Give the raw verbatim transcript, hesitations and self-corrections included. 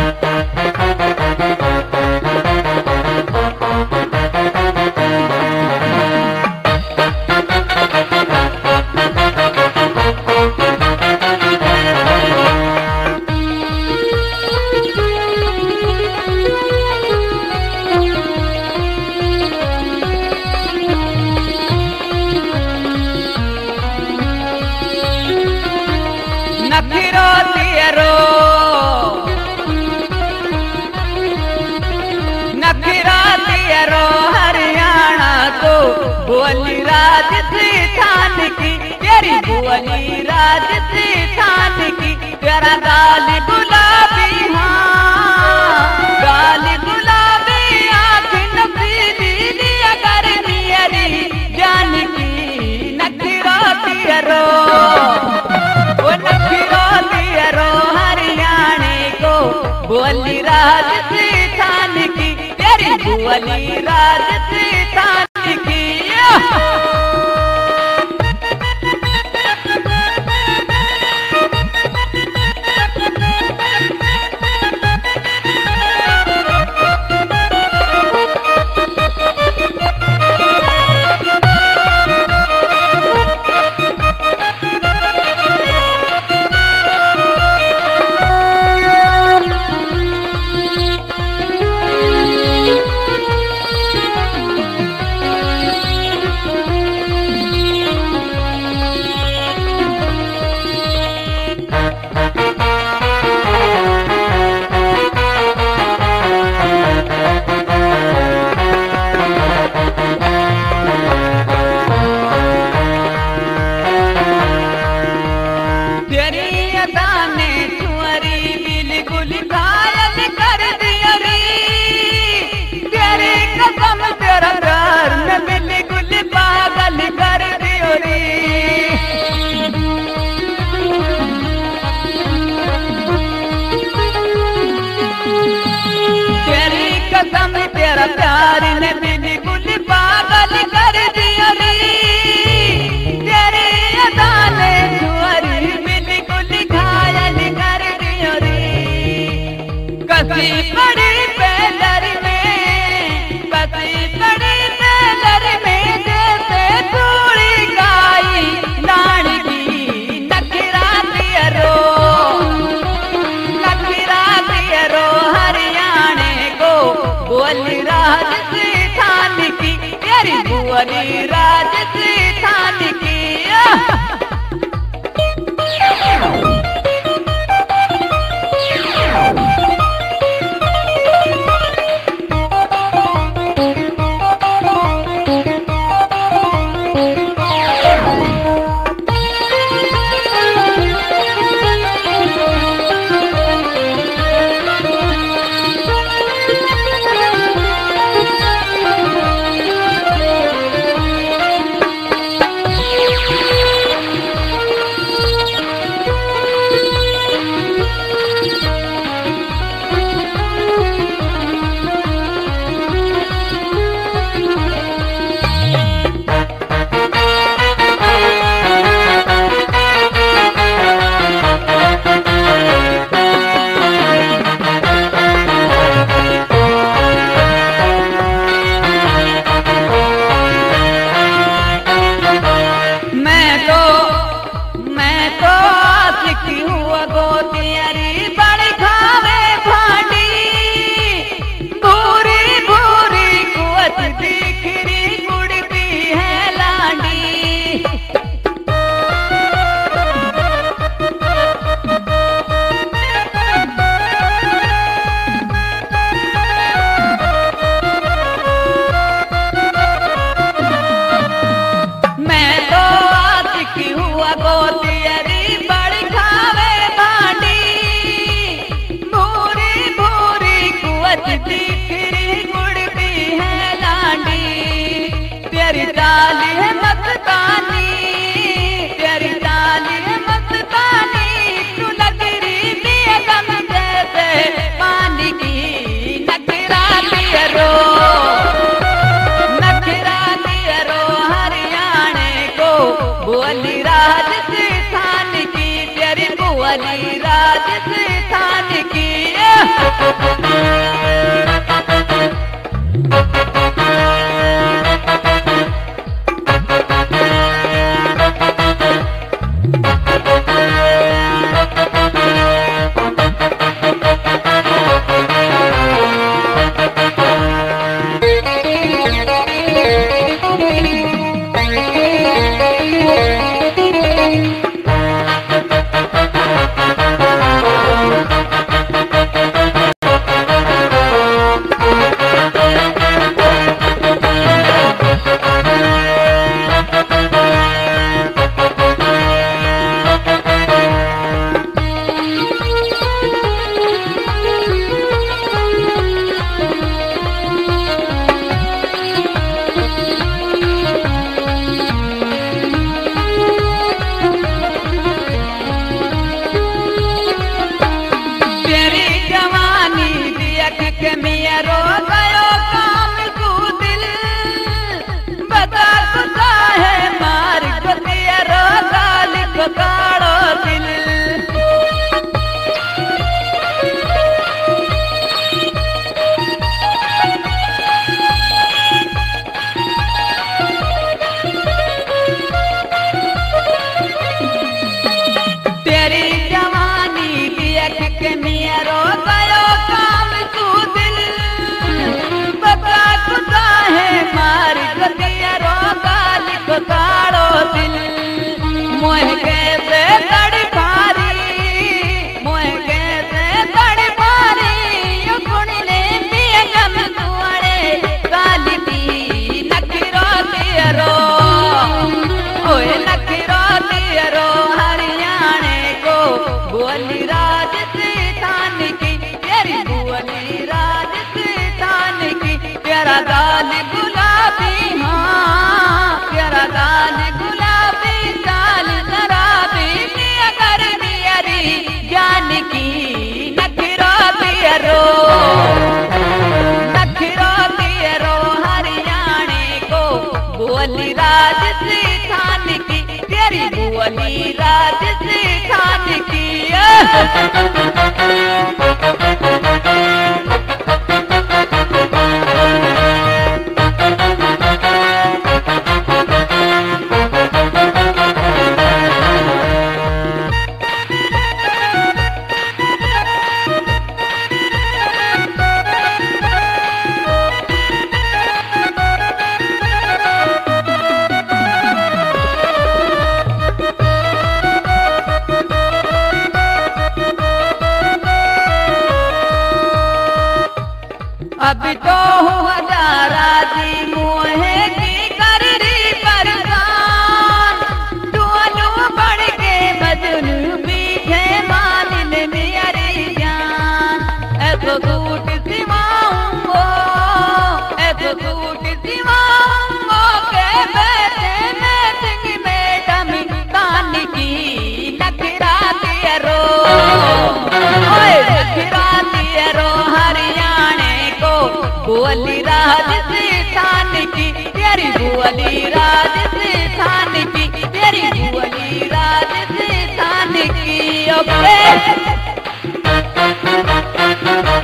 नखिरो तियरो नखिरा तियरो हरियाणा तो बोली राजस्थान की तेरी बोली राजस्थान की तेरा गाली गुलाबी हाँ गाली गुलाबी आँख नफीली लिया कर मेरी जान की नखिरो तियरो बोली राजस्थान की तेरी बोली राजस्थान की तेरा प्यार ने बिल्कुल पागल कर दिया रे तेरे अदा ने छुरी बिल्कुल घायल कर दिया रे कसी पड़ी पैदर में कसी पड़ी पैदर में जैसे थोड़ी गाई नाड़ की नखिरा तियरो नखिरा तियरो हरियाणे को बोली राजस्थान की तेरी बोली राजस्थान की देख के मेरो गयो काम तू दिल बता कुता है मार को तेरो गाल को काड़ो दिल तेरी जवानी देख के मेरो गयो काम तू दिल बता कुता है मार को तेरो गाल को काड़ो दिल मोह कैसे तड़ पारी मोह कैसे तड़ पारी यो कुणले पिए गम तुअड़े गाली दी नखरो तेरो ओए नखरो तेरो हरियाणे को बोली राज से थान की तेरी बोली राज से थान की तेरा गाल गुलाबी हाँ तेरा गाल गुलाबी चाल शराबी अगर मेरी जान की नखरो तेरो नखरो तेरो हरियाणे को बोली राज से थान की तेरी बोली राज से थान की अब तो हजारा जी मोहे की कर री परेशान दोनों बढ़ के मजनू पीछे मालिन मेरी जान ऐसो सूट सिवाऊंगो ऐसो सूट सिवाऊंगो के बैठे मैं सिंह मैडम कान की नखरा तेरो ओए नखरा तेरो हरियाणे को बोली राज से थान की तेरी बोली राज से थान की तेरी बोली राज से थान की ओके